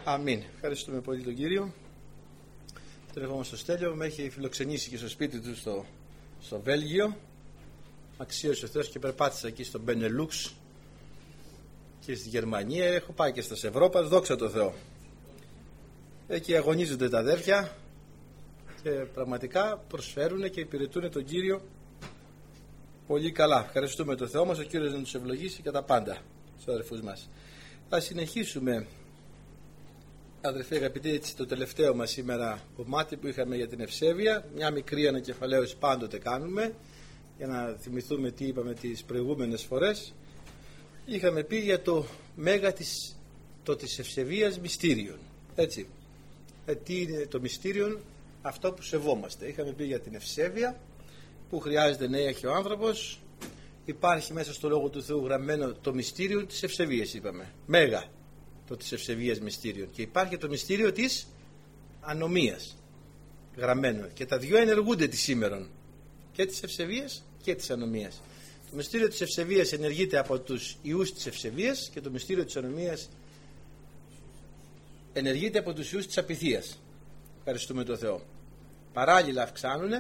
Αμήν. Ευχαριστούμε πολύ τον Κύριο. Τον ερχόμαστε στο Στέλιο. Με έχει φιλοξενήσει και στο σπίτι του στο Βέλγιο. Αξίωσε ο Θεός και περπάτησα εκεί στο Μπενελούξ και στη Γερμανία. Έχω πάει και στα Ευρώπα. Δόξα τω Θεώ. Εκεί αγωνίζονται τα αδέρφια και πραγματικά προσφέρουν και υπηρετούν τον Κύριο πολύ καλά. Ευχαριστούμε τον Θεό μας. Ο Κύριος να τους ευλογήσει για τα πάντα στους αδερφούς μας. Θα συνεχίσουμε, αδερφοί αγαπητοί, έτσι το τελευταίο μας σήμερα κομμάτι που είχαμε για την ευσέβεια. Μια μικρή ανακεφαλαίωση πάντοτε κάνουμε για να θυμηθούμε τι είπαμε τις προηγούμενες φορές. Είχαμε πει για το μέγα της ευσεβίας μυστήριον. Έτσι. Τι είναι το μυστήριον? Αυτό που σεβόμαστε. Είχαμε πει για την ευσέβεια που χρειάζεται να έχει ο άνθρωπος. Υπάρχει μέσα στο Λόγο του Θεού γραμμένο το μυστήριο της ευσεβίας, είπαμε. Μέγα το της ευσεβίας μυστήριο. Και υπάρχει το μυστήριο της ανομίας γραμμένο. Και τα δυο ενεργούνται τη σήμερον. Και της ευσεβίας και της ανομίας. Το μυστήριο της ευσεβίας ενεργείται από τους ιούς της ευσεβίας και το μυστήριο της ανομίας ενεργείται από τους ιούς της απειθίας. Ευχαριστούμε τον Θεό. Παράλληλα αυξάνουν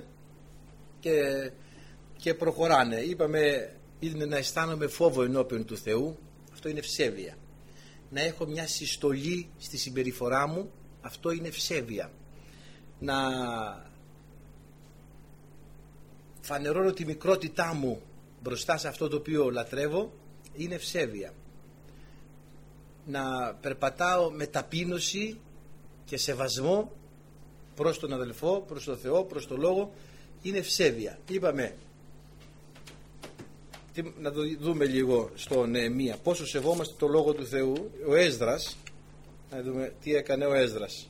και προχωράνε. Είπαμε, είναι να αισθάνομαι φόβο ενώπιον του Θεού. Αυτό είναι ευσέβεια. Να έχω μια συστολή στη συμπεριφορά μου. Αυτό είναι ευσέβεια. Να φανερώνω τη μικρότητά μου μπροστά σε αυτό το οποίο λατρεύω. Είναι ευσέβεια. Να περπατάω με ταπείνωση και σεβασμό προς τον αδελφό, προς τον Θεό, προς τον Λόγο. Είναι ευσέβεια. Είπαμε, να το δούμε λίγο στο Νεεμία, πόσο σεβόμαστε το Λόγο του Θεού. Ο Έσδρας, να δούμε τι έκανε ο Έσδρας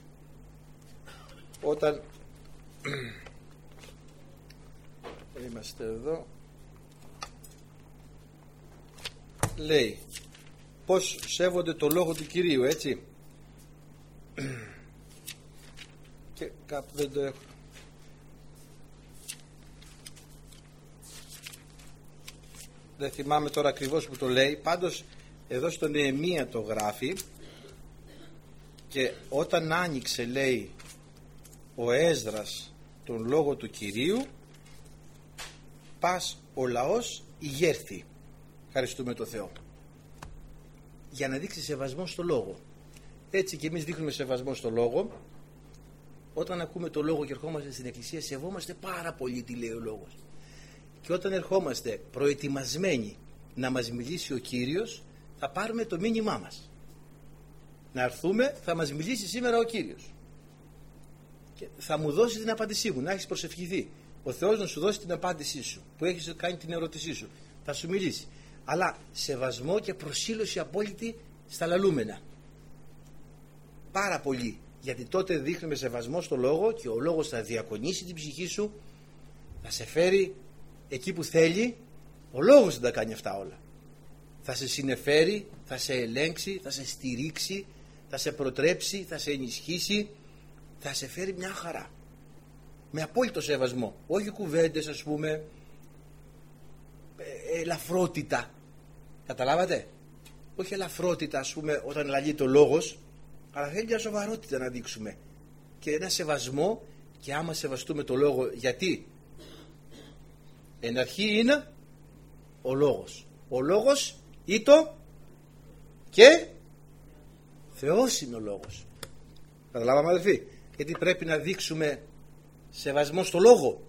όταν είμαστε εδώ. Λέει πως σέβονται το Λόγο του Κυρίου, έτσι. Και κάπου δεν το έχω. Δεν θυμάμαι τώρα ακριβώς που το λέει. Πάντως εδώ στο Νεεμία το γράφει. Και όταν άνοιξε, λέει, ο Έσδρας τον Λόγο του Κυρίου, πας ο λαός ηγέρθη. Ευχαριστούμε τον Θεό. Για να δείξει σεβασμό στο Λόγο. Έτσι και εμείς δείχνουμε σεβασμό στο Λόγο. Όταν ακούμε το Λόγο και ερχόμαστε στην Εκκλησία, σεβόμαστε πάρα πολύ τι λέει ο Λόγος. Και όταν ερχόμαστε προετοιμασμένοι να μας μιλήσει ο Κύριος, θα πάρουμε το μήνυμά μας. Να έρθουμε, θα μας μιλήσει σήμερα ο Κύριος. Και θα μου δώσει την απάντησή μου, να έχεις προσευχηθεί. Ο Θεός να σου δώσει την απάντησή σου, που έχεις κάνει την ερώτησή σου. Θα σου μιλήσει. Αλλά σεβασμό και προσήλωση απόλυτη στα λαλούμενα. Πάρα πολύ. Γιατί τότε δείχνουμε σεβασμό στο Λόγο και ο Λόγος θα διακονήσει την ψυχή σου, θα σε φέρει εκεί που θέλει. Ο Λόγος θα τα κάνει αυτά όλα. Θα σε συνεφέρει, θα σε ελέγξει, θα σε στηρίξει, θα σε προτρέψει, θα σε ενισχύσει, θα σε φέρει μια χαρά. Με απόλυτο σεβασμό. Όχι κουβέντες, ας πούμε, ελαφρότητα. Καταλάβατε? Όχι ελαφρότητα, ας πούμε, όταν λαλεί το Λόγος, αλλά θέλει μια σοβαρότητα να δείξουμε. Και ένα σεβασμό, και άμα σεβαστούμε το Λόγο, γιατί εν αρχή είναι ο Λόγος. Ο Λόγος ήτο και Θεός είναι ο Λόγος. Καταλάβαμε, αδελφοί? Γιατί πρέπει να δείξουμε σεβασμό στο Λόγο.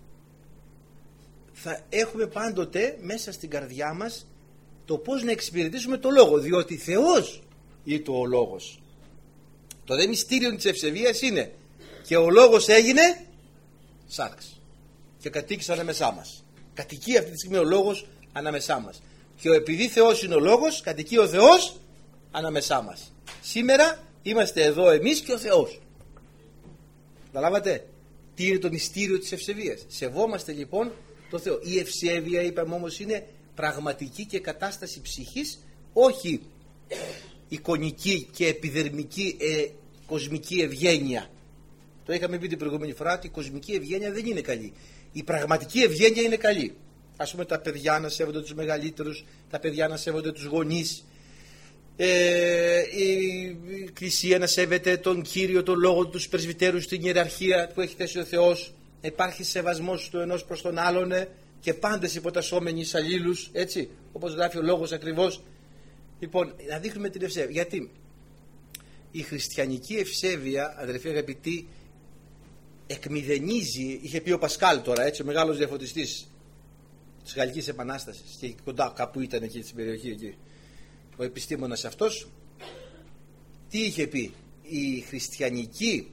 Θα έχουμε πάντοτε μέσα στην καρδιά μας το πώς να εξυπηρετήσουμε το Λόγο, διότι Θεός ήτο ο Λόγος. Το δε μυστήριο της ευσεβίας είναι και ο Λόγος έγινε σάρξ και κατοίκησε ανάμεσά μας. Κατοικεί αυτή τη στιγμή ο Λόγος ανάμεσά μας. Και επειδή Θεός είναι ο Λόγος, κατοικεί ο Θεός ανάμεσά μας. Σήμερα είμαστε εδώ εμείς και ο Θεός. Καταλάβατε τι είναι το μυστήριο της ευσεβίας? Σεβόμαστε λοιπόν το Θεό. Η ευσέβεια, είπαμε, όμως είναι πραγματική και κατάσταση ψυχής, όχι εικονική και επιδερμική κοσμική ευγένεια. Το είχαμε πει την προηγούμενη φορά ότι η κοσμική ευγένεια δεν είναι καλή. Η πραγματική ευγένεια είναι καλή. Ας πούμε, τα παιδιά να σέβονται τους μεγαλύτερους, τα παιδιά να σέβονται τους γονείς, η Εκκλησία να σέβεται τον Κύριο, τον Λόγο, τους πρεσβυτέρους, την ιεραρχία που έχει θέσει ο Θεός, υπάρχει σεβασμός του ενός προς τον άλλον και πάντες υποτασσόμενοι εις αλλήλους, έτσι, όπως γράφει ο Λόγος ακριβώς. Λοιπόν, να δείχνουμε την ευσέβεια. Γιατί η χριστιανική ευσέβεια, αδερφοί αγαπητοί, εκμηδενίζει, είχε πει ο Πασκάλ τώρα, έτσι, ο μεγάλος διαφωτιστής της Γαλλικής Επανάστασης, και κοντά κάπου ήταν εκεί στην περιοχή εκεί, ο επιστήμονας αυτός, τι είχε πει? Η χριστιανική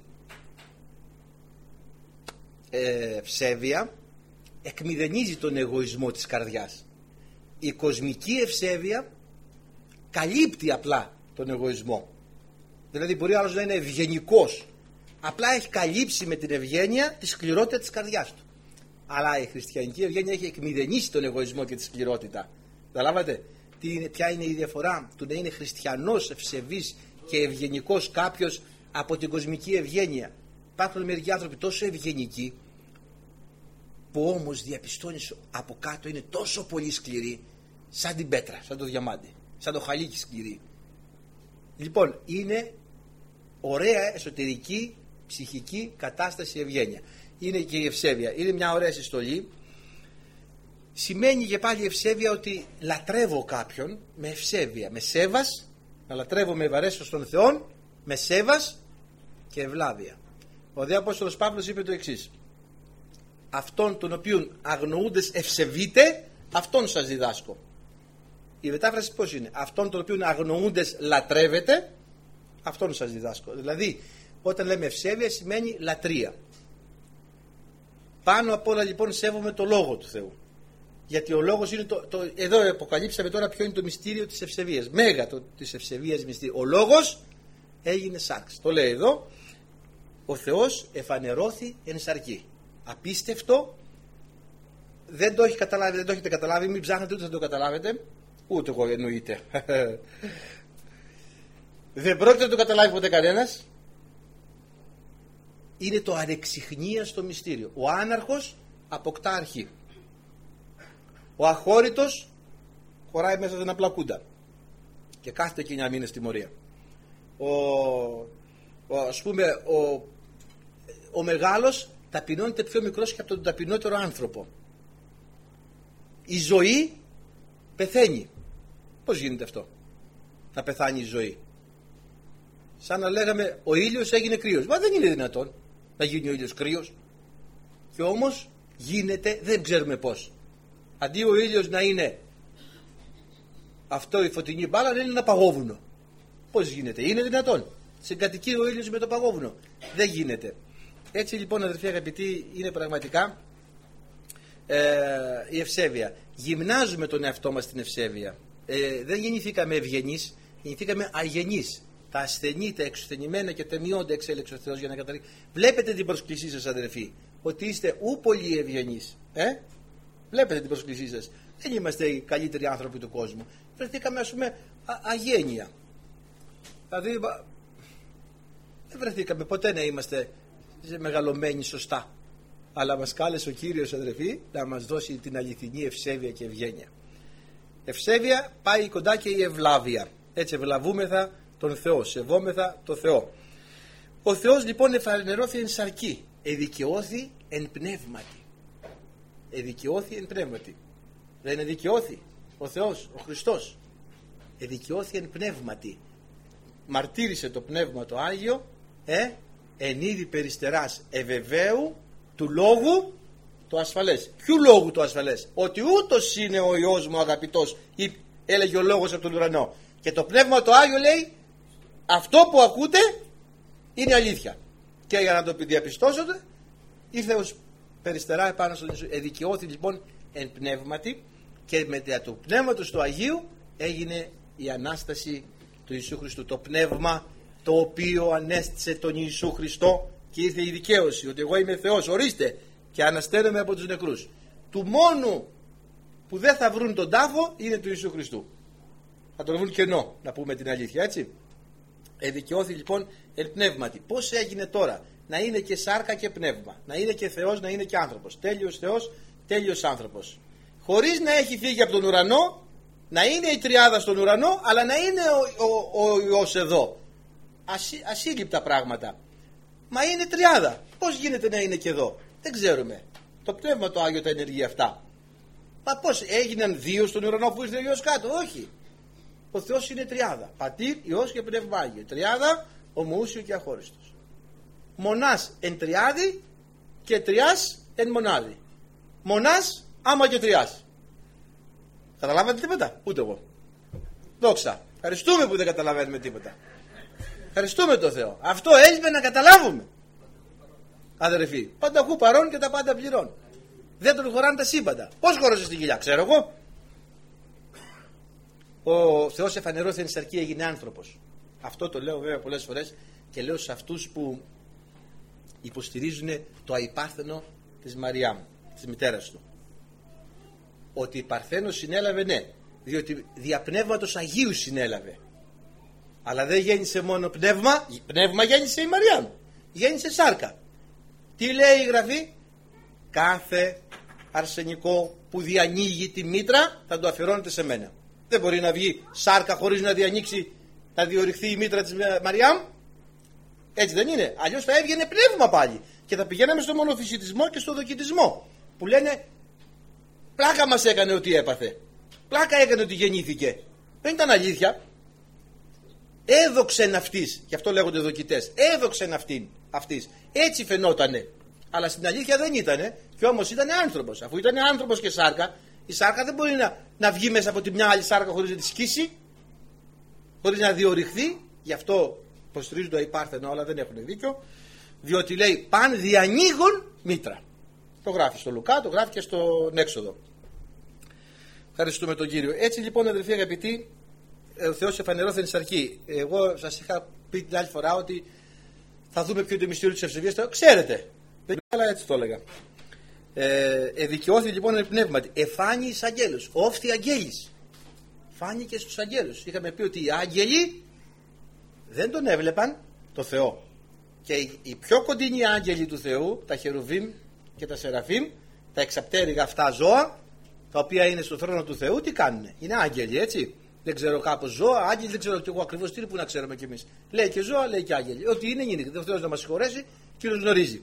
ευσέβεια εκμηδενίζει τον εγωισμό της καρδιάς. Η κοσμική ευσέβεια καλύπτει απλά τον εγωισμό. Δηλαδή μπορεί άλλος να είναι ευγενικός, απλά έχει καλύψει με την ευγένεια τη σκληρότητα της καρδιάς του. Αλλά η χριστιανική ευγένεια έχει εκμηδενίσει τον εγωισμό και τη σκληρότητα. Καταλάβατε ποια είναι η διαφορά του να είναι χριστιανός, ευσεβής και ευγενικός κάποιος από την κοσμική ευγένεια? Υπάρχουν μερικοί άνθρωποι τόσο ευγενικοί που όμως διαπιστώνεις από κάτω είναι τόσο πολύ σκληροί, σαν την πέτρα, σαν το διαμάντι, σαν το χαλίκι σκληρή. Λοιπόν, είναι ωραία εσωτερική ψυχική κατάσταση η ευγένεια. Είναι και η ευσέβεια. Είναι μια ωραία συστολή. Σημαίνει και πάλι η ευσέβεια ότι λατρεύω κάποιον με ευσέβεια, με σέβας, να λατρεύω με ευαρέσεις των Θεών, με σέβας και ευλάβεια. Ο δε Απόστολος Παύλος είπε το εξής: αυτόν τον οποίον αγνοούντες ευσεβείτε, αυτόν σας διδάσκω. Η μετάφραση πώς είναι? Αυτόν τον οποίον αγνοούντες λατρεύετε, αυτόν σας διδάσκω. Δηλαδή όταν λέμε ευσέβεια σημαίνει λατρεία. Πάνω απ' όλα λοιπόν σέβομαι το Λόγο του Θεού. Γιατί ο Λόγος είναι εδώ αποκαλύψαμε τώρα ποιο είναι το μυστήριο της ευσεβίας. Μέγα της ευσεβίας μυστήριο. Ο Λόγος έγινε σάρξ. Το λέει εδώ. Ο Θεός εφανερώθη εν σαρκή. Απίστευτο. Δεν το έχει καταλάβει, δεν το έχετε καταλάβει. Μην ψάχνετε ούτε θα το καταλάβετε. Ούτε εγώ εννοείται. Δεν πρόκειται να το καταλάβει ποτέ κανένας. Είναι το ανεξιχνίαστο μυστήριο. Ο άναρχος αποκτά αρχή. Ο αχώρητος χωράει μέσα σε ένα πλακούντα και κάθεται και 9 μήνες τιμωρία. Ας πούμε ο μεγάλος ταπεινώνεται πιο μικρός και από τον ταπεινότερο άνθρωπο. Η ζωή πεθαίνει. Πώς γίνεται αυτό? Να πεθάνει η ζωή? Σαν να λέγαμε ο ήλιος έγινε κρύος. Μα δεν είναι δυνατόν να γίνει ο ήλιος κρύος. Και όμως γίνεται, δεν ξέρουμε πώς. Αντί ο ήλιος να είναι αυτό η φωτεινή μπάλα, είναι ένα παγόβουνο. Πώς γίνεται? Είναι δυνατόν? Συγκατοικεί ο ήλιος με το παγόβουνο? Δεν γίνεται. Έτσι λοιπόν αδερφοί αγαπητοί είναι πραγματικά η ευσέβεια. Γυμνάζουμε τον εαυτό μας στην ευσέβεια. Δεν γεννηθήκαμε ευγενείς, γεννηθήκαμε αγενείς. Τα ασθενή, τα εξουθενημένα και τεμιώνται εξέλεξε ο Θεός για να καταλήξει. Βλέπετε την προσκλησή σας αδερφοί, ότι είστε ου πολύ ευγενείς. Βλέπετε την προσκλησή σας. Δεν είμαστε οι καλύτεροι άνθρωποι του κόσμου. Βρεθήκαμε ας πούμε αγένεια. Δηλαδή δεν βρεθήκαμε ποτέ να είμαστε μεγαλωμένοι σωστά. Αλλά μας κάλεσε ο Κύριος αδερφοί να μας δώσει την αληθινή ευσέβεια και ευγένεια. Ευσέβεια πάει κοντά και η ευλάβεια. Έτσι ευλαβούμεθα τον Θεό, σεβόμεθα τον Θεό. Ο Θεός λοιπόν εφανερώθη εν σαρκή, εδικαιώθη εν πνεύματι. Εδικαιώθη εν πνεύματι. Δεν εδικαιώθη ο Θεός, ο Χριστός? Εδικαιώθη εν πνεύματι. Μαρτύρησε το Πνεύμα το Άγιο εν είδη περιστεράς ευεβαίου του Λόγου το ασφαλές. Ποιου Λόγου το ασφαλές? Ότι ούτως είναι ο Υιός μου αγαπητός, έλεγε ο Λόγος από τον ουρανό. Και το Πνεύμα το Άγιο λέει αυτό που ακούτε είναι αλήθεια. Και για να το διαπιστώσετε ήρθε ως περιστερά επάνω στον Ιησού. Εδικαιώθη λοιπόν εν πνεύματι και με το Πνεύματος του Αγίου έγινε η Ανάσταση του Ιησού Χριστού. Το Πνεύμα το οποίο ανέστησε τον Ιησού Χριστό και ήρθε η δικαίωση ότι εγώ είμαι Θεός, ορίστε, και ανασταίνομαι από τους νεκρούς. Του μόνου που δεν θα βρουν τον τάφο είναι του Ιησού Χριστού. Θα τον βρουν κενό, να πούμε την αλήθεια, έτσι. Εδικαιώθη λοιπόν εν πνεύματι. Πώς έγινε τώρα να είναι και σάρκα και πνεύμα, να είναι και Θεός, να είναι και άνθρωπος, τέλειος Θεός, τέλειος άνθρωπος, χωρίς να έχει φύγει από τον ουρανό Να είναι η τριάδα στον ουρανό, αλλά να είναι ο Υιός εδώ. Ασύλληπτα πράγματα. Μα είναι τριάδα. Πώς γίνεται να είναι και εδώ? Δεν ξέρουμε. Το Πνεύμα το Άγιο τα ενεργεί αυτά. Μα πώς έγιναν δύο στον ουρανό αφού ήρθε ο Υιός κάτω? Όχι. Ο Θεός είναι τριάδα. Πατήρ, Υιός και Πνεύμα Άγιο. Τριάδα, ομοούσιο και αχώριστος. Μονάς εν τριάδη και τριάς εν μονάδη. Μονάς άμα και τριάς. Καταλάβατε τίποτα? Ούτε εγώ. Δόξα. Ευχαριστούμε που δεν καταλαβαίνουμε τίποτα. Ευχαριστούμε τον Θεό. Αυτό έλειπε να καταλάβουμε. Αδερφοί, πανταχού παρών και τα πάντα πληρών. Δεν τον χωράνε τα σύμπαντα. Πώς χώρασε στην κοιλιά? Ξέρω εγώ. Ο Θεός εφανερώθη εν σαρκή, έγινε άνθρωπος. Αυτό το λέω βέβαια πολλές φορές και λέω σε αυτούς που υποστηρίζουν το αϊπάρθενο της Μαριάμ, της μητέρας του. Ότι η Παρθένος συνέλαβε, ναι, διότι δια πνεύματος Αγίου συνέλαβε. Αλλά δεν γέννησε μόνο πνεύμα, πνεύμα γέννησε η Μαριάμ. Γέννησε σάρκα. Τι λέει η Γραφή? Κάθε αρσενικό που διανοίγει τη μήτρα θα το αφιερώνεται σε μένα. Δεν μπορεί να βγει σάρκα χωρίς να διανοίξει, να διορυχθεί η μήτρα της Μαριάμ. Έτσι δεν είναι? Αλλιώς θα έβγαινε πνεύμα πάλι και θα πηγαίναμε στο μονοφυσιτισμό και στο δοκιτισμό που λένε πλάκα μας έκανε ότι έπαθε, πλάκα έκανε ότι γεννήθηκε. Δεν ήταν αλήθεια. Έδοξεν αυτής, γι' αυτό λέγονται δοκιτές, έδοξεν αυτής, έτσι φαινότανε, αλλά στην αλήθεια δεν ήτανε, και όμως ήταν άνθρωπος. Αφού ήταν άνθρωπος και σάρκα, η σάρκα δεν μπορεί να βγει μέσα από τη μια άλλη σάρκα χωρίς να τη σκίσει, χωρίς να διορυχθεί. Γι' αυτό προστηρίζουν το αϊπάρθενο, αλλά δεν έχουν δίκιο, διότι λέει παν διανοίγουν μήτρα. Το γράφει στο Λουκά, το γράφει και στον Έξοδο. Ευχαριστούμε τον Κύριο. Έτσι λοιπόν, αδελφοί αγαπητοί, ο Θεός εφανερώθεν εις αρχή. Εγώ σας είχα πει την άλλη φορά ότι θα δούμε ποιο είναι το μυστήριο της ευσεβίας. Το ξέρετε. Δεν αλλά έτσι το έλεγα. Εδικαιώθη λοιπόν εν πνεύματι. Εφάνει εις αγγέλους. Όφθη αγγέλης. Φάνηκε στους αγγέλους. Είχαμε πει ότι οι άγγελοι δεν τον έβλεπαν το Θεό. Και οι πιο κοντινοί άγγελοι του Θεού, τα Χερουβίμ και τα Σεραφίμ, τα εξαπτέρυγα αυτά ζώα, τα οποία είναι στο θρόνο του Θεού, τι κάνουνε? Είναι άγγελοι, έτσι. Δεν ξέρω κάπως ζώα, άγγελοι, δεν ξέρω και εγώ ακριβώς τι είναι που να ξέρουμε κι εμείς. Λέει και ζώα, λέει και άγγελοι. Ό,τι είναι, είναι. Ο Θεός να μας συγχωρέσει, Κύριος γνωρίζει.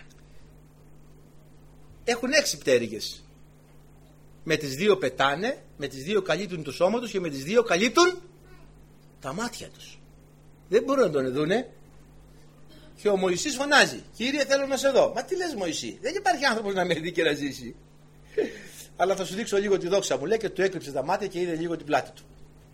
Έχουν 6 πτέρυγες. Με τις 2 πετάνε, με τις 2 καλύπτουν το σώμα τους και με τις 2 καλύπτουν τα μάτια τους. Δεν μπορούν να τον δούνε. Και ο Μωυσής φωνάζει: Κύριε, θέλω να σε δω. Μα τι λες, Μωυσή? Δεν υπάρχει άνθρωπος να με δει και να ζήσει. Αλλά θα σου δείξω λίγο τη δόξα μου, λέει, και του έκλειψε τα μάτια και είδε λίγο την πλάτη του.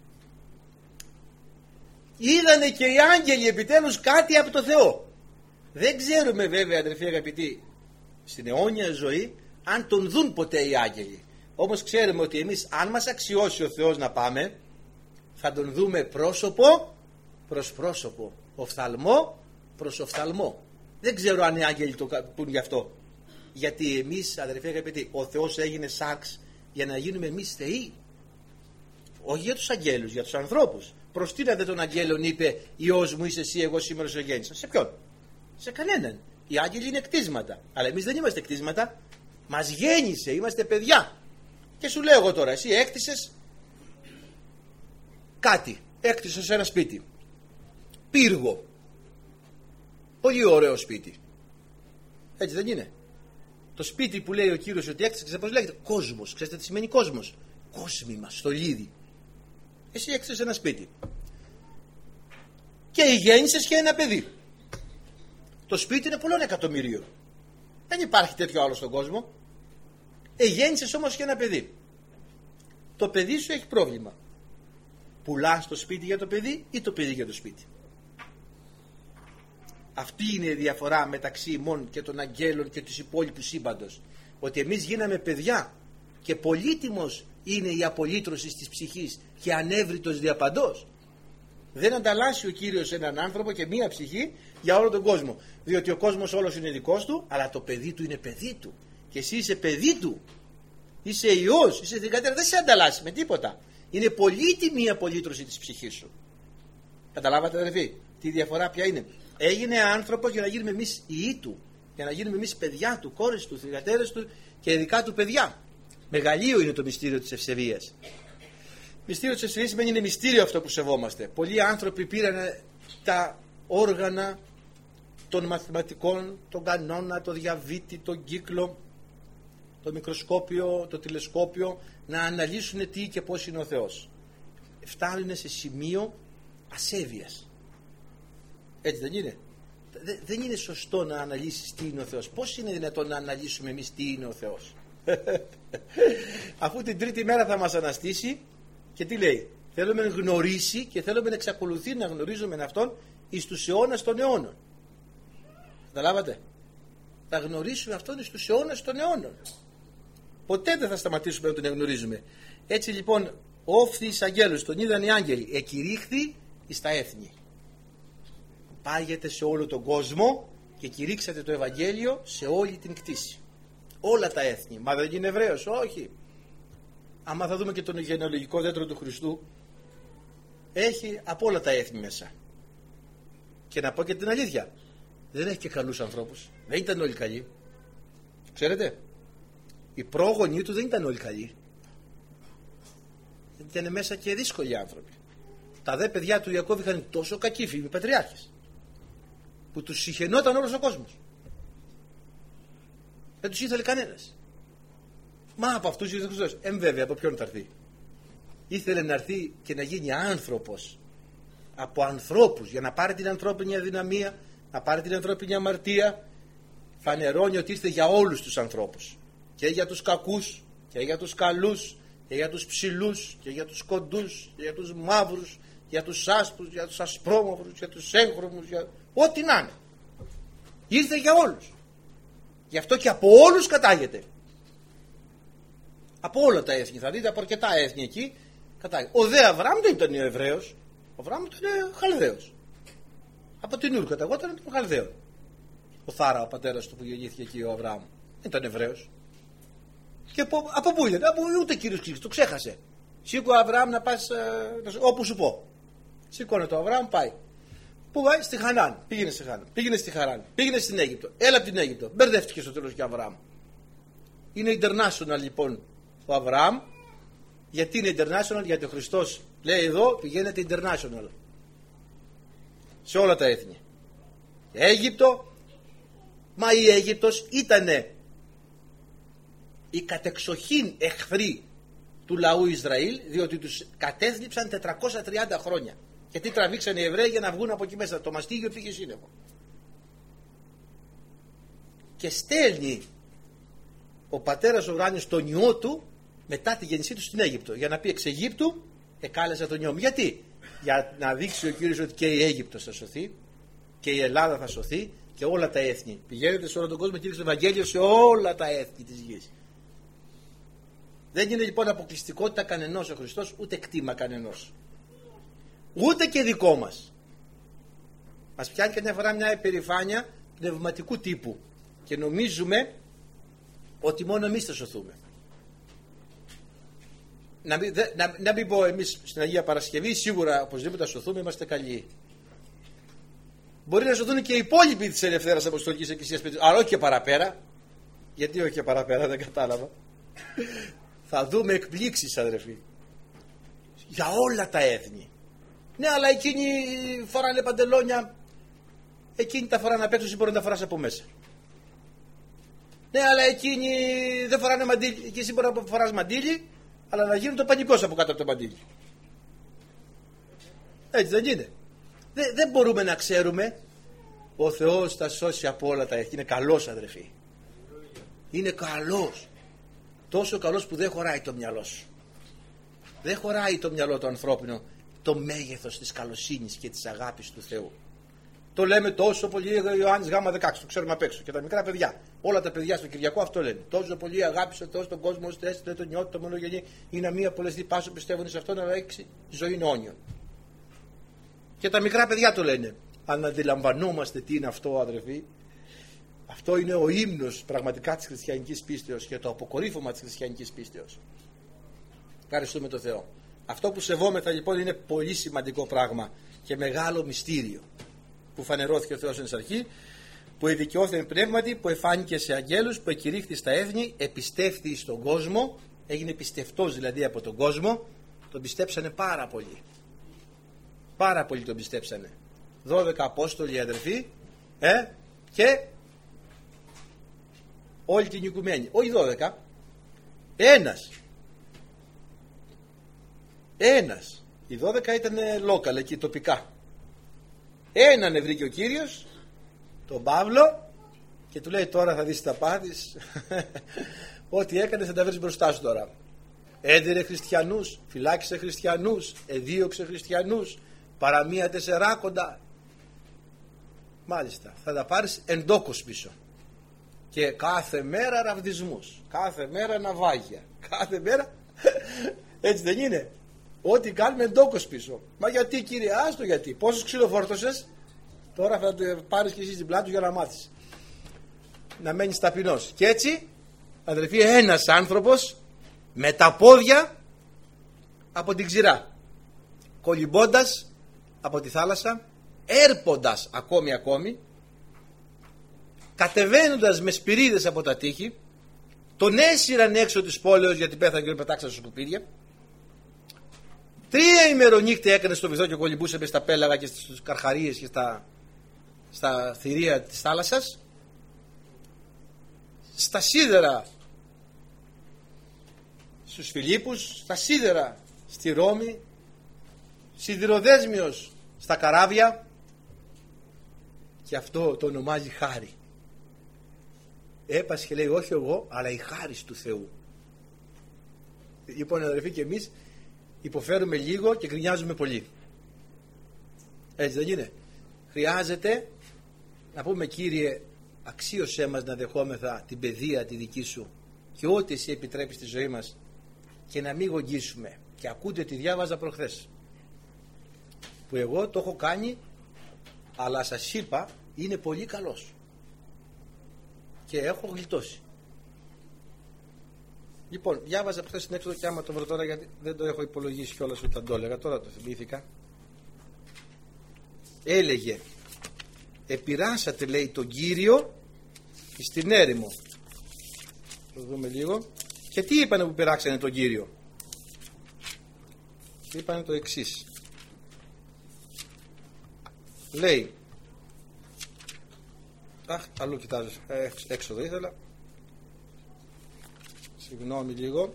Είδανε και οι άγγελοι επιτέλους κάτι από το Θεό. Δεν ξέρουμε βέβαια, αδερφοί αγαπητοί, στην αιώνια ζωή αν τον δουν ποτέ οι άγγελοι. Όμως ξέρουμε ότι εμείς, αν μας αξιώσει ο Θεός να πάμε, θα τον δούμε πρόσωπο προς πρόσωπο, οφθαλμό προς οφθαλμό. Δεν ξέρω αν οι άγγελοι το πούν γι' αυτό. Γιατί εμείς, αδερφοί αγαπητοί, ο Θεός έγινε σάρξ για να γίνουμε εμείς θεοί. Όχι για τους αγγέλους, για τους ανθρώπους. Προστείνατε τον αγγέλων, είπε: Υιός μου είσαι εσύ, εγώ σήμερα σε γέννησα. Σε ποιον? Σε κανέναν. Οι άγγελοι είναι κτίσματα. Αλλά εμείς δεν είμαστε κτίσματα. Μας γέννησε, είμαστε παιδιά. Και σου λέω εγώ τώρα, εσύ έκτισες κάτι. Έκτισες ένα σπίτι. Πύργο. Πολύ ωραίο σπίτι. Έτσι δεν είναι? Το σπίτι που λέει ο Κύριος ότι έκτισε, ξέρετε πώς λέγεται? Κόσμος. Ξέρετε τι σημαίνει κόσμος? Κόσμημα, στολίδι. Εσύ έκτισες ένα σπίτι και γέννησες και ένα παιδί. Το σπίτι είναι πολλών εκατομμυρίων. Δεν υπάρχει τέτοιο άλλο στον κόσμο. Γέννησες όμως και ένα παιδί. Το παιδί σου έχει πρόβλημα. Πουλάς το σπίτι για το παιδί ή το παιδί για το σπίτι? Αυτή είναι η διαφορά μεταξύ ημών και των αγγέλων και του υπόλοιπου σύμπαντος. Ότι εμείς γίναμε παιδιά και πολύτιμος είναι η απολύτρωση της ψυχής και ανέβριτος διαπαντός. Δεν ανταλλάσσει ο Κύριος έναν άνθρωπο και μία ψυχή για όλο τον κόσμο. Διότι ο κόσμος όλος είναι δικός του, αλλά το παιδί του είναι παιδί του. Και εσύ είσαι παιδί του. Είσαι Υιός, είσαι θυγατέρα. Δεν σε ανταλλάσσει με τίποτα. Είναι πολύτιμη η απολύτρωση της ψυχής σου. Καταλάβατε, αδερφοί, τι διαφορά ποια είναι? Έγινε άνθρωπος για να γίνουμε εμείς Υιοί του. Για να γίνουμε εμείς παιδιά του, κόρες του, θυγατέρες του και ειδικά του παιδιά. Μεγαλείο είναι το μυστήριο της ευσεβίας. Μυστήριο της Εσυρίας σημαίνει είναι μυστήριο αυτό που σεβόμαστε. Πολλοί άνθρωποι πήραν τα όργανα των μαθηματικών, τον κανόνα, το διαβήτη, τον κύκλο, το μικροσκόπιο, το τηλεσκόπιο, να αναλύσουν τι και πώς είναι ο Θεός. Φτάνουν σε σημείο ασέβειας. Έτσι δεν είναι? Δεν είναι σωστό να αναλύσεις τι είναι ο Θεός. Πώς είναι δυνατόν να αναλύσουμε εμείς τι είναι ο Θεός? Αφού την τρίτη μέρα θα μας αναστήσει και τι λέει? Θέλουμε να γνωρίσει και θέλουμε να εξακολουθεί να γνωρίζουμε Αυτόν εις τους αιώνας των αιώνων. Καταλάβατε? Θα γνωρίσουμε Αυτόν εις τους αιώνας των αιώνων. Ποτέ δεν θα σταματήσουμε να τον γνωρίζουμε. Έτσι λοιπόν, όφθη εις αγγέλους, τον είδαν οι άγγελοι, εκηρύχθη εις τα έθνη. Πάγεται σε όλο τον κόσμο και κηρύξατε το Ευαγγέλιο σε όλη την κτήση. Όλα τα έθνη. Μα δεν είναι Εβραίος? Όχι. Άμα θα δούμε και τον γενεαλογικό δέντρο του Χριστού, έχει από όλα τα έθνη μέσα. Και να πω και την αλήθεια, δεν έχει και καλούς ανθρώπους. Δεν ήταν όλοι καλοί. Ξέρετε, οι πρόγονοι του δεν ήταν όλοι καλοί. Ήταν μέσα και δύσκολοι άνθρωποι. Τα δε παιδιά του Ιακώβ είχαν τόσο κακή φήμη, οι πατριάρχες, που τους συχαινόταν όλος ο κόσμος. Δεν τους ήθελε κανένας. Μα από αυτούς ήρθε ο Χριστός. Βέβαια, από ποιον θα έρθει? Ήθελε να έρθει και να γίνει άνθρωπος από ανθρώπους, για να πάρει την ανθρώπινη αδυναμία, να πάρει την ανθρώπινη αμαρτία. Φανερώνει ότι ήρθε για όλους τους ανθρώπους, και για τους κακούς και για τους καλούς, και για τους ψηλούς και για τους κοντούς, και για τους μαύρους, για τους άσπρους, για τους ασπρόμαυρους, για τους έγχρωμους, για ό,τι να είναι. Ήρθε για όλους. Γι' αυτό και από όλους κατάγεται. Από όλα τα έθνη. Θα δείτε από αρκετά έθνη εκεί κατάγεται. Ο δε Αβραάμ δεν ήταν Εβραίος. Ο Αβραάμ ήταν Χαλδαίος. Από την Ούρ καταγόταν, ήταν Χαλδαίο. Ο Θάρα, ο πατέρας του που γεννήθηκε εκεί, ο Αβραάμ, δεν ήταν Εβραίος. Και από πού ήταν? Ούτε κύριος Κλήξης, το ξέχασε. Σήκω Αβραάμ να πας όπου σου πω. Σήκωνε το Αβραάμ, πάει. Πού πάει? Στη Χανάν. Πήγαινε στη Χανάν. Πήγαινε στη Χαράν. Πήγαινε στην Αίγυπτο. Έλα από την Αίγυπτο. Μπερδεύτηκε στο τέλος και ο Αβραάμ. Είναι international λοιπόν ο Αβραάμ. Γιατί είναι international? Γιατί ο Χριστός λέει εδώ πηγαίνετε international. Σε όλα τα έθνη. Αίγυπτο. Μα η Αίγυπτος ήτανε οι κατεξοχήν εχθροί του λαού Ισραήλ, διότι τους κατέθλιψαν 430 χρόνια. Γιατί τραβήξαν οι Εβραίοι για να βγουν από εκεί μέσα. Το μαστίγιο πήγε σύννεφο. Και στέλνει ο πατέρας ο ουράνιος τον ιό του μετά τη γέννησή του στην Αίγυπτο. Για να πει εξ Αιγύπτου εκάλεσα τον ιό μου. Γιατί? Για να δείξει ο Κύριος ότι και η Αίγυπτος θα σωθεί και η Ελλάδα θα σωθεί και όλα τα έθνη. Πηγαίνετε σε όλο τον κόσμο και κήρυξε το Ευαγγέλιο σε όλα τα έθνη της γης. Δεν είναι λοιπόν αποκλειστικότητα κανενός ο Χριστός, ούτε κτήμα κανενός. Ούτε και δικό μας. Μας πιάνει καμιά φορά μια υπερηφάνεια πνευματικού τύπου και νομίζουμε ότι μόνο εμείς θα σωθούμε. Να μην πω εμείς στην Αγία Παρασκευή, σίγουρα οπωσδήποτε θα σωθούμε, είμαστε καλοί. Μπορεί να σωθούν και οι υπόλοιποι της Ελευθέρας Αποστολικής Εκκλησίας, αλλά όχι και παραπέρα. Γιατί όχι και παραπέρα, δεν κατάλαβα. Θα δούμε εκπλήξεις, αδερφοί, για όλα τα έθνη. Ναι, αλλά εκείνοι φοράνε παντελόνια, εκείνοι τα φοράνε απ' έξω, εσύ μπορεί να τα φοράς από μέσα. Ναι, αλλά εκείνοι δεν φοράνε μαντίλι, και εσύ μπορεί να φοράς μαντίλι, αλλά να γίνουν το πανικός από κάτω από το μαντίλι. Έτσι δεν είναι? Δεν μπορούμε να ξέρουμε. Ο Θεός θα σώσει από όλα τα έθνη. Είναι καλός, αδερφοί. Είναι καλός. Τόσο καλός που δεν χωράει το μυαλό σου. Δεν χωράει το μυαλό το ανθρώπινο το μέγεθος της καλοσύνης και της αγάπης του Θεού. Το λέμε τόσο πολύ, Ιωάννης Γ16, το ξέρουμε απ' έξω. Και τα μικρά παιδιά, όλα τα παιδιά στο Κυριακό αυτό λένε. Τόσο πολύ αγάπησε ο Θεός τον κόσμο, ώστε έστειλε τον νιώτη, το μονογενή. Είναι μία πολλές διπάσου πιστεύουν σε αυτόν, αλλά έχει ζωή αιώνιον. Και τα μικρά παιδιά το λένε. Αν αντιλαμβανόμαστε τι είναι αυτό, αδερφοί, αυτό είναι ο ύμνος πραγματικά της χριστιανικής πίστεως και το αποκορύφωμα της χριστιανικής πίστεως. Ευχαριστούμε τον Θεό. Αυτό που σεβόμεθα λοιπόν είναι πολύ σημαντικό πράγμα και μεγάλο μυστήριο που φανερώθηκε ο Θεός εν αρχή, που εδικαιώθεν πνεύματι, που εφάνηκε σε αγγέλους, που εκηρύχθη στα έθνη, επιστεύθη στον κόσμο, έγινε πιστευτός δηλαδή από τον κόσμο, Τον πιστέψανε πάρα πολύ. Πάρα πολύ τον πιστέψανε. 12 Απόστολοι αδερφοί, και όλη την οικουμένη. Όχι 12, ένας. Οι 12 ήταν local εκεί τοπικά. Έναν βρήκε ο Κύριος, τον Παύλο, και του λέει: τώρα θα δεις τι θα πάθεις. Ό,τι έκανες θα τα βρεις μπροστά σου τώρα. Έδιρε χριστιανούς, φυλάκισε χριστιανούς, εδίωξε χριστιανούς, παραμία τεσσεράκοντα. Μάλιστα, θα τα πάρεις εντόκως πίσω. Και κάθε μέρα ραβδισμούς, κάθε μέρα ναυάγια, κάθε μέρα. Έτσι δεν είναι? Ό,τι κάνουμε εντόκως πίσω. Μα γιατί, κύριε? Άστο γιατί. Πόσους ξυλοφόρτωσες? Τώρα θα το πάρεις και εσύ στην πλάτη για να μάθεις να μένεις ταπεινός. Και έτσι, αδελφοί, ένας άνθρωπος με τα πόδια από την ξηρά, κολυμπώντας από τη θάλασσα, έρποντας ακόμη, κατεβαίνοντας με σπυρίδες από τα τείχη, τον έσυραν έξω της πόλεως γιατί πέθανε και τον πετάξαν στα σκουπίδια. 3 ημερονύχτα έκανε στο βυθό και κολυμπούσε μες στα πέλαγα και στις καρχαρίες και στα θηρία της θάλασσας. Στα σίδερα στους Φιλίππους, στα σίδερα στη Ρώμη, σιδηροδέσμιος στα καράβια, και αυτό το ονομάζει χάρη. Έπασχε, λέει, όχι εγώ, αλλά η χάρις του Θεού. Λοιπόν, αδερφοί, και εμείς υποφέρουμε λίγο και γκρινιάζουμε πολύ. Έτσι δεν είναι? Χρειάζεται να πούμε: Κύριε, αξίωσέ μας να δεχόμεθα την παιδεία τη δική σου και ό,τι εσύ επιτρέπεις στη ζωή μας, και να μην γογγίσουμε. Και ακούτε τι διάβαζα προχθές, που εγώ το έχω κάνει, αλλά σας είπα είναι πολύ καλός και έχω γλιτώσει. Λοιπόν, διάβαζα προχθές στην Έξοδο, και άμα το βρω τώρα, γιατί δεν το έχω υπολογίσει κιόλας όταν το έλεγα, τώρα το θυμήθηκα. Έλεγε: επειράσατε, λέει, τον Κύριο στην έρημο. Το δούμε λίγο. Και τι είπανε που πειράξανε τον Κύριο? Είπανε το εξής. Λέει, αλλού κοιτάζω, Έξοδο ήθελα, συγγνώμη λίγο.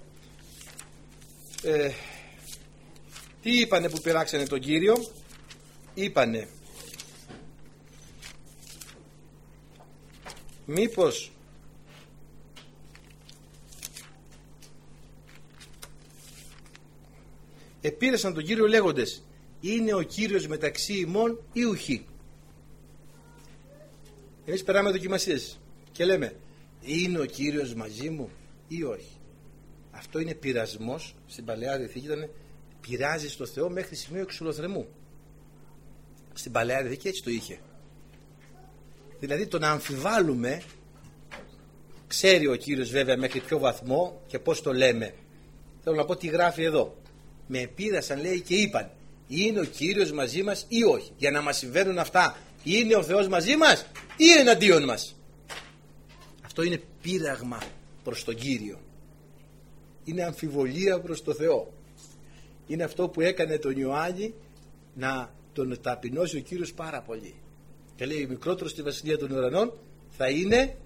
Τι είπανε που πειράξανε τον Κύριο? Είπανε: μήπως επήρεσαν τον Κύριο λέγοντες: είναι ο Κύριος μεταξύ ημών ή ουχή? Εμείς περάμε δοκιμασίες και λέμε: είναι ο Κύριος μαζί μου ή όχι? Αυτό είναι πειρασμός. Στην Παλαιά Διαθήκη ήταν πειράζεις το Θεό μέχρι σημείο εξουλοθρεμού. Στην Παλαιά Διαθήκη έτσι το είχε. Δηλαδή το να αμφιβάλλουμε, ξέρει ο Κύριος βέβαια μέχρι ποιο βαθμό και πώς το λέμε. Θέλω να πω τι γράφει εδώ. Με επήρασαν, λέει, και είπαν: είναι ο Κύριος μαζί μας ή όχι? Για να μας συμβαίνουν αυτά, είναι ο Θεός μαζί μας ή εναντίον μας? Αυτό είναι πείραγμα προς τον Κύριο. Είναι αμφιβολία προς το Θεό. Είναι αυτό που έκανε τον Ιωάννη να τον ταπεινώσει ο Κύριος πάρα πολύ. Και λέει: μικρότερος στη βασιλεία των ουρανών θα είναι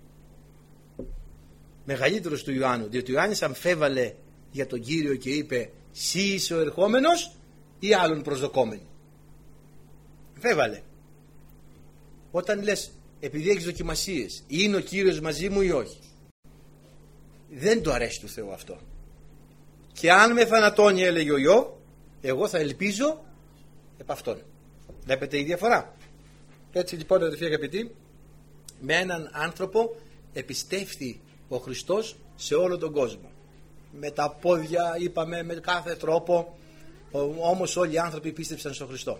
μεγαλύτερος του Ιωάννου. Διότι ο Ιωάννης αμφέβαλε για τον Κύριο και είπε: «Συ είσαι ο ερχόμενος ή άλλον προσδοκόμενοι?» Αμφέβαλε. Όταν λες, επειδή έχεις δοκιμασίες, είναι ο Κύριος μαζί μου ή όχι, δεν του αρέσει του Θεού αυτό. Και αν με θανατώνει, έλεγε ο Ιώ, εγώ θα ελπίζω επ' αυτόν. Βλέπετε η διαφορά? Έτσι λοιπόν, αδελφοί αγαπητοί, με έναν άνθρωπο επιστεύθη ο Χριστός σε όλο τον κόσμο. Με τα πόδια, είπαμε, με κάθε τρόπο, όμως όλοι οι άνθρωποι πίστεψαν στον Χριστό.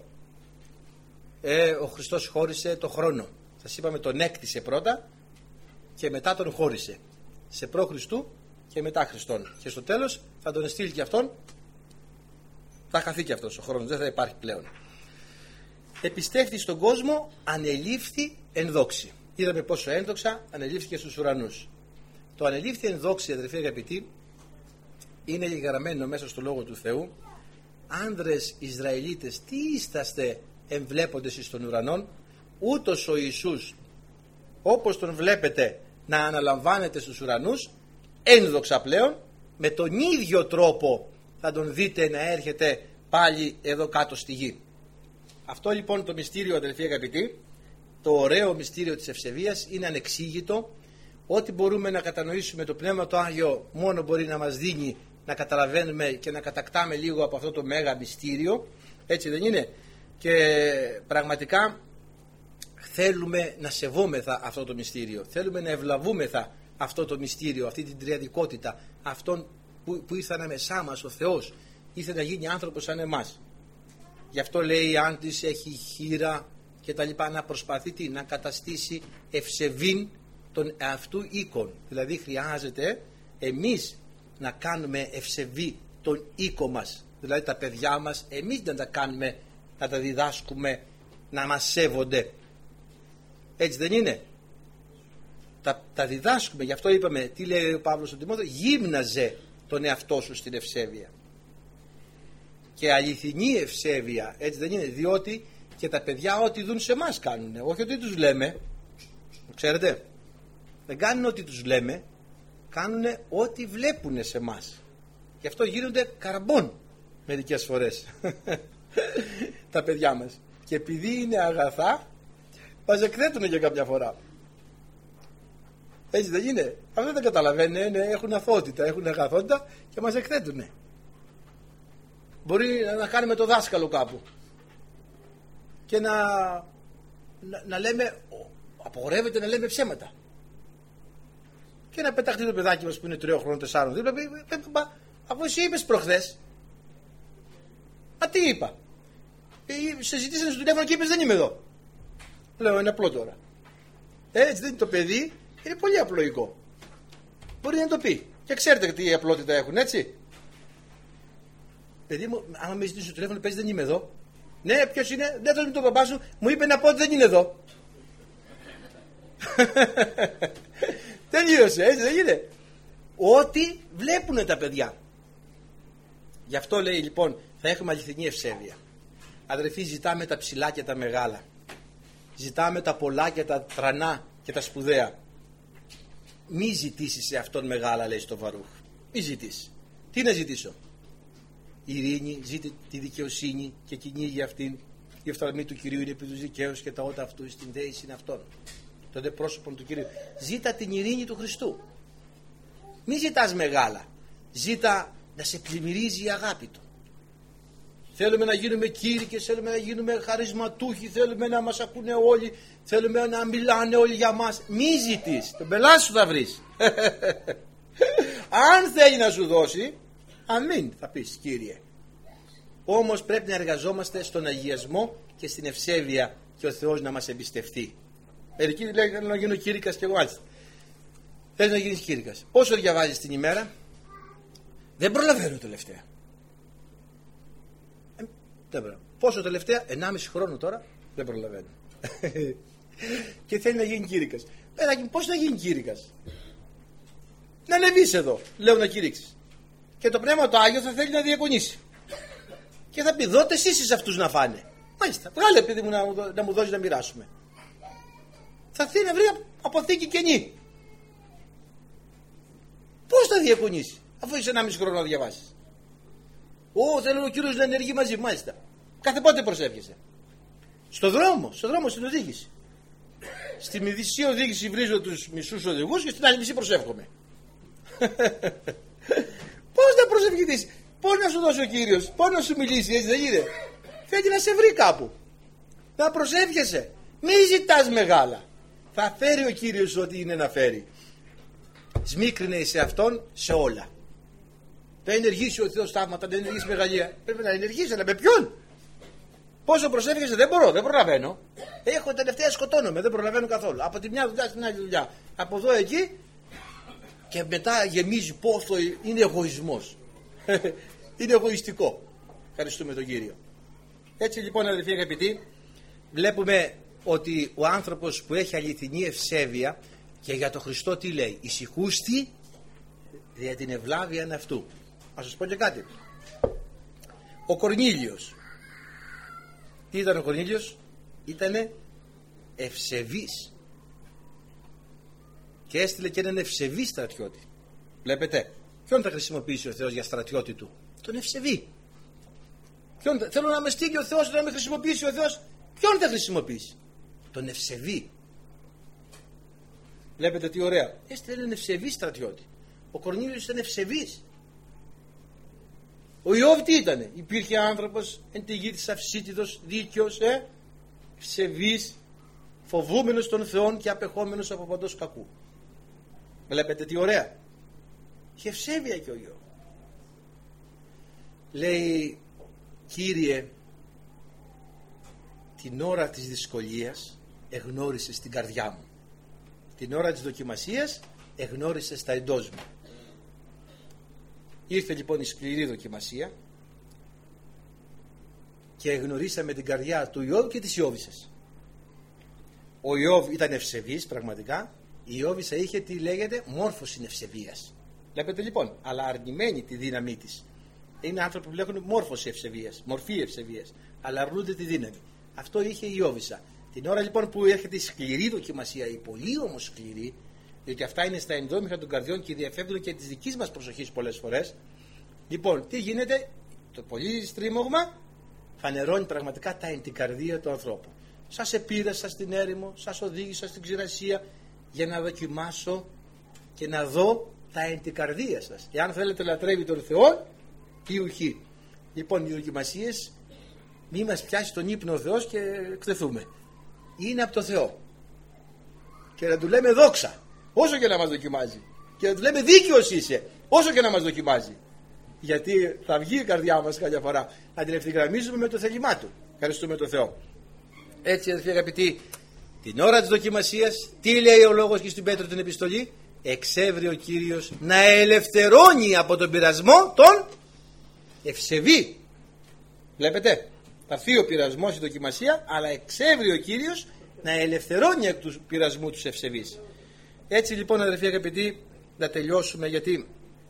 Ο Χριστός χώρισε το χρόνο. Σας είπαμε, τον έκτισε πρώτα και μετά τον χώρισε. Σε προ Χριστού και μετά Χριστόν. Και στο τέλος θα τον εστείλει και αυτόν. Θα χαθεί και αυτός ο χρόνος, δεν θα υπάρχει πλέον. Επιστεύθη στον κόσμο, ανελήφθη εν δόξη. Είδαμε πόσο ένδοξα ανελήφθηκε στους ουρανούς. Το ανελήφθη εν δόξη, αδελφοί αγαπητοί, είναι γραμμένο μέσα στο Λόγο του Θεού, άνδρες Ισραηλίτες, τι είσαστε εμβλέποντες εις των ουρανών, ούτως ο Ιησούς όπως τον βλέπετε να αναλαμβάνεται στους ουρανούς, ένδοξα πλέον, με τον ίδιο τρόπο θα τον δείτε να έρχεται πάλι εδώ κάτω στη γη. Αυτό λοιπόν το μυστήριο, αδελφοί αγαπητοί, το ωραίο μυστήριο της ευσεβίας, είναι ανεξήγητο. Ό,τι μπορούμε να κατανοήσουμε, το Πνεύμα το Άγιο μόνο μπορεί να μας δίνει να καταλαβαίνουμε και να κατακτάμε λίγο από αυτό το μέγα μυστήριο, έτσι δεν είναι? Και πραγματικά θέλουμε να σεβόμεθα αυτό το μυστήριο, θέλουμε να ευλαβούμεθα αυτό το μυστήριο, αυτή την τριαδικότητα, αυτόν που ήρθε ανάμεσά μας ο Θεός, ήρθε να γίνει άνθρωπος σαν εμάς. Γι' αυτό λέει, αν της έχει χείρα και τα λοιπά, να προσπαθεί να καταστήσει ευσεβήν τον εαυτού οίκον. Δηλαδή χρειάζεται εμείς να κάνουμε ευσεβή τον οίκο μας, δηλαδή τα παιδιά μας, εμείς να τα κάνουμε, να τα διδάσκουμε να μας σέβονται. Έτσι δεν είναι? Τα διδάσκουμε. Γι' αυτό είπαμε, τι λέει ο Παύλος στον Τιμόθεο, γύμναζε τον εαυτό σου στην ευσέβεια. Και αληθινή ευσέβεια, έτσι δεν είναι? Διότι και τα παιδιά ό,τι δουν σε εμάς κάνουνε, όχι ότι τους λέμε. Ξέρετε, δεν κάνουν ό,τι τους λέμε, κάνουνε ό,τι βλέπουνε σε εμάς. Γι' αυτό γίνονται καρμπών μερικές φορές τα παιδιά μας. Και επειδή είναι αγαθά, μας εκθέτουνε και κάποια φορά. Έτσι δεν είναι? Αυτό δεν καταλαβαίνουν, έχουν αθωότητα, έχουν αγαθότητα και μας εκθέτουνε. Μπορεί να κάνουμε το δάσκαλο κάπου και να λέμε, απογορεύεται να λέμε ψέματα. Και να πεταχτεί το παιδάκι μας που είναι 3 χρόνων, 4 δίπλα, αφού εσύ είπες προχθές. Μα τι είπα? Σε ζητήσανε στο τηλέφωνο και είπες δεν είμαι εδώ. Λέω, είναι απλό τώρα. Έτσι δεν είναι? Το παιδί είναι πολύ απλοϊκό. Μπορεί να το πει. Και ξέρετε τι απλότητα έχουν, έτσι? Παιδί μου, άμα με ζητήσει στο τηλέφωνο, πες δεν είμαι εδώ. Ναι, ποιος είναι? Δεν το παπά σου, μου είπε να πω ότι δεν είναι εδώ. Τελείωσε, έτσι δεν είναι? Ό,τι βλέπουνε τα παιδιά. Γι' αυτό λέει λοιπόν, θα έχουμε αληθινή ευσέβεια. Αδερφοί, ζητάμε τα ψηλά και τα μεγάλα. Ζητάμε τα πολλά και τα τρανά και τα σπουδαία. Μη ζητήσεις σε αυτόν μεγάλα, λέει στο Βαρούχ. Μη ζητήσεις. Τι να ζητήσω? Ειρήνη, ζήτη τη δικαιοσύνη και κυνήγει αυτήν. Η οφθαλμή του Κυρίου είναι επί τους δικαίους και τα ότα αυτού στην δέηση είναι αυτόν. Το δε πρόσωπον του Κυρίου. Ζήτα την ειρήνη του Χριστού. Μη ζητάς μεγάλα. Ζήτα να σε πλημμυρίζει η αγάπη του. Θέλουμε να γίνουμε κήρυκες, θέλουμε να γίνουμε χαρισματούχοι, θέλουμε να μας ακούνε όλοι, θέλουμε να μιλάνε όλοι για μας. Μη ζητείς, τον πελάτη σου θα βρεις. Αν θέλει να σου δώσει, αμήν θα πεις, Κύριε. Όμως πρέπει να εργαζόμαστε στον αγιασμό και στην ευσέβεια και ο Θεός να μας εμπιστευτεί. Μερικοί λένε, θέλω να γίνω κήρυκας και εγώ μάλιστα. Θέλεις να γίνεις κήρυκας. Πόσο διαβάζεις την ημέρα? Δεν προλαβαίνω τελευταία. Πόσο τελευταία? 1,5 χρόνο τώρα. Δεν προλαβαίνω. Και θέλει να γίνει κήρυκας. Πώς να γίνει κήρυκας? Να ανεβείς εδώ, λέω, να κηρύξεις. Και το Πνεύμα το Άγιο θα θέλει να διακονήσει. Και θα πει, δώτε εσείς αυτούς να φάνε. Μάλιστα, βγάλε παιδί μου να μου δώσει να μοιράσουμε. Θα θέλει να βρει αποθήκη κενή. Πώς θα διακονήσει, αφού είσαι 1,5 χρόνο να διαβάσεις? Θέλω ο Κύριος να ενεργεί μαζί. Μάλιστα. Κάθε πότε προσεύχεσαι? Στο δρόμο στην οδήγηση. Στη μισή οδήγηση βρίζω τους μισούς οδηγούς και στην άλλη μισή προσεύχομαι. Πώς να προσευχηθείς? Πώς να σου δώσει ο Κύριος? Πώς να σου μιλήσει? Έτσι δεν είναι? Θέλει να σε βρει κάπου. Να προσεύχεσαι. Μη ζητάς μεγάλα. Θα φέρει ο Κύριος ό,τι είναι να φέρει. Σμίκρινε σε Αυτόν σε όλα. Θα ενεργήσει ο Θεός θαύματα, δεν ενεργήσει μεγαλεία. Πρέπει να ενεργήσει, αλλά με ποιον? Πόσο προσεύχεσαι? Δεν μπορώ, δεν προλαβαίνω. Έχω τελευταία, σκοτώνομαι, δεν προλαβαίνω καθόλου. Από τη μια δουλειά στην άλλη δουλειά. Από εδώ εκεί και μετά γεμίζει πόσο είναι εγωισμός. Είναι εγωιστικό. Ευχαριστούμε τον Κύριο. Έτσι λοιπόν, αδελφοί αγαπητοί, βλέπουμε ότι ο άνθρωπος που έχει αληθινή ευσέβεια, και για τον Χριστό τι λέει? Ησυχούστη δια την ευλάβεια αυτού. Ας σας πω και κάτι. Ο Κορνήλιος. Τι ήταν ο Κορνήλιος? Ήτανε ευσεβής. Και έστειλε και έναν ευσεβή στρατιώτη. Βλέπετε, ποιον θα χρησιμοποιήσει ο Θεός για στρατιώτη του? Τον ευσεβή. Θέλω να με στείλει ο Θεός, να με χρησιμοποιήσει ο Θεός. Ποιον θα χρησιμοποιήσει? Τον ευσεβή. Βλέπετε τι ωραία. Έστειλε έναν ευσεβή στρατιώτη. Ο Κορνήλιος ήταν ευσεβής. Ο Ιώβ τι ήτανε? Υπήρχε άνθρωπος εν τη γη της Αυσίτιδος, δίκαιος, ευσεβής, φοβούμενος των Θεών και απεχόμενος από παντός κακού. Βλέπετε τι ωραία. Και ευσέβεια και ο Ιώβ. Λέει, Κύριε, την ώρα της δυσκολίας εγνώρισες την καρδιά μου. Την ώρα της δοκιμασίας εγνώρισες τα εντός μου. Ήρθε λοιπόν η σκληρή δοκιμασία και εγνωρίσαμε την καρδιά του Ιώβ και της Ιώβισσας. Ο Ιώβ ήταν ευσεβής πραγματικά. Η Ιώβισσα είχε τι λέγεται μόρφωση ευσεβίας. Βλέπετε λοιπόν, αλλά αρνημένη τη δύναμή της. Είναι άνθρωποι που έχουν μόρφωση ευσεβίας, μορφή ευσεβίας, αλλά αρνούνται τη δύναμη. Αυτό είχε η Ιώβισσα. Την ώρα λοιπόν που έρχεται η σκληρή δοκιμασία, η πολύ όμως σκληρή, διότι αυτά είναι στα ενδόμηχα των καρδιών και διαφεύγουν και της δικής μας προσοχής πολλές φορές. Λοιπόν, τι γίνεται? Το πολύ στρίμωγμα φανερώνει πραγματικά τα εν την καρδία του ανθρώπου. Σας επήρασα στην έρημο, σας οδήγησα στην ξηρασία για να δοκιμάσω και να δω τα εν την καρδία σας. Εάν θέλετε λατρεύει τον Θεό ή ουχή. Λοιπόν, οι δοκιμασίες μη μας πιάσει τον ύπνο ο Θεός και εκτεθούμε. Είναι από το Θεό. Και να του λέμε δόξα, όσο και να μας δοκιμάζει. Και να του λέμε δίκαιος είσαι, όσο και να μας δοκιμάζει. Γιατί θα βγει η καρδιά μας κάποια φορά να την ευθυγραμμίζουμε με το θέλημά του. Ευχαριστούμε τον Θεό. Έτσι, αδελφοί αγαπητοί, την ώρα της δοκιμασίας, τι λέει ο λόγος και στην Πέτρο την επιστολή? Εξέβρει ο Κύριος να ελευθερώνει από τον πειρασμό τον ευσεβή. Βλέπετε, θα έρθει ο πειρασμός, η δοκιμασία, αλλά εξέβρει ο Κύριος να ελευθερώνει από του πειρασμού τους ευσεβείς. Έτσι λοιπόν, αδελφοί αγαπητοί, να τελειώσουμε, γιατί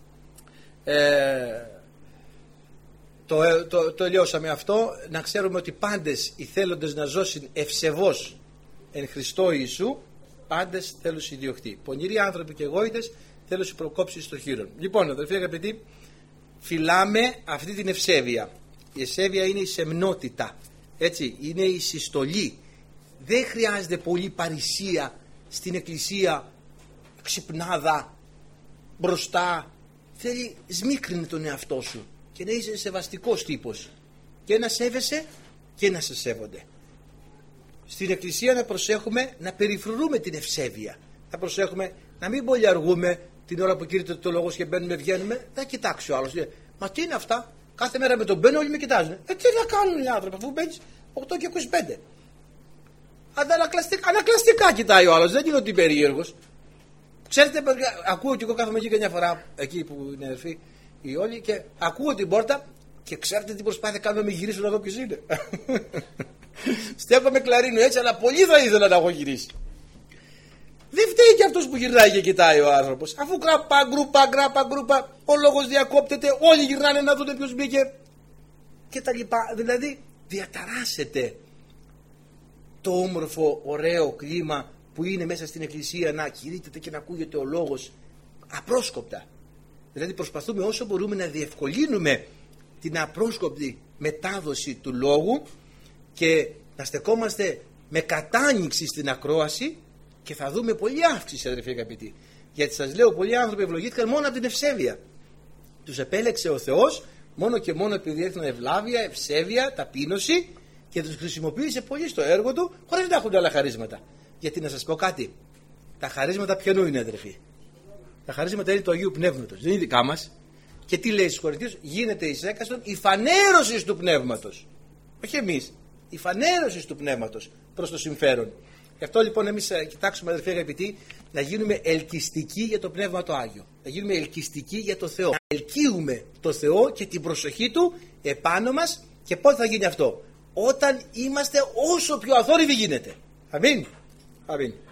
το τελειώσαμε αυτό. Να ξέρουμε ότι πάντες οι θέλοντες να ζώσουν ευσεβώς εν Χριστώ Ιησού, πάντες θέλουν ιδιοκτή. Πονηροί άνθρωποι και εγώιτες θέλουν προκόψεις των χείρων. Λοιπόν, αδελφοί αγαπητοί, φυλάμε αυτή την ευσέβεια. Η ευσέβεια είναι η σεμνότητα, έτσι, είναι η συστολή. Δεν χρειάζεται πολύ παρησία στην εκκλησία, ξυπνάδα, μπροστά. Θέλει σμίκρινε τον εαυτό σου και να είσαι σεβαστικός τύπος και να σέβεσαι και να σε σέβονται. Στην εκκλησία να προσέχουμε να περιφρουρούμε την ευσέβεια. Να προσέχουμε να μην πολύ αργούμε την ώρα που κήρυται το λόγος και μπαίνουμε, βγαίνουμε. Δεν κοιτάξει ο άλλος. Μα τι είναι αυτά? Κάθε μέρα με τον μπαίνω όλοι με κοιτάζουν. Τι να κάνουν οι άνθρωποι αφού μπαίνεις 8 και 25? Ανακλαστικά κοιτάει ο άλλος. Δεν είναι ότι είναι περίεργος. Ξέρετε, ακούω και εγώ κάθομαι εκεί καμιά φορά, εκεί που είναι αδερφοί οι όλοι, και ακούω την πόρτα και ξέρετε τι προσπάθεια κάνω να με γυρίσω να δω ποιος είναι. Στέκομαι κλαρίνο έτσι, αλλά πολύ θα ήθελα να έχω γυρίσει. Δεν φταίει και αυτός που γυρνάει και κοιτάει ο άνθρωπος. Αφού γκρούπα, ο λόγος διακόπτεται, όλοι γυρνάνε να δουν ποιος μπήκε και τα λοιπά. Δηλαδή διαταράσσεται το όμορφο ωραίο κλίμα που είναι μέσα στην εκκλησία, να κηρύττεται και να ακούγεται ο λόγος απρόσκοπτα. Δηλαδή προσπαθούμε όσο μπορούμε να διευκολύνουμε την απρόσκοπτη μετάδοση του λόγου και να στεκόμαστε με κατάνοιξη στην ακρόαση, και θα δούμε πολλή αύξηση, αδελφοί αγαπητοί. Γιατί σας λέω, πολλοί άνθρωποι ευλογήθηκαν μόνο από την ευσέβεια. Τους επέλεξε ο Θεός μόνο και μόνο επειδή έδιναν ευλάβεια, ευσέβεια, ταπείνωση, και τους χρησιμοποίησε πολύ στο έργο του, χωρίς να έχουν άλλα χαρίσματα. Γιατί να σας πω κάτι, τα χαρίσματα ποιανού είναι, αδελφοί? Τα χαρίσματα είναι του Αγίου Πνεύματος, δεν είναι δικά μας. Και τι λέει στους Κορινθίους? Γίνεται εις έκαστον η φανέρωση του Πνεύματος. Όχι εμείς, η φανέρωση του Πνεύματος προς το συμφέρον. Γι' αυτό λοιπόν εμείς κοιτάξουμε, αδελφοί αγαπητοί, να γίνουμε ελκυστικοί για το Πνεύμα το Άγιο. Να γίνουμε ελκυστικοί για το Θεό. Να ελκύουμε το Θεό και την προσοχή Του επάνω μας. Και πότε θα γίνει αυτό? Όταν είμαστε όσο πιο αθόρυβοι γίνεται. Αμήν. Αμήν.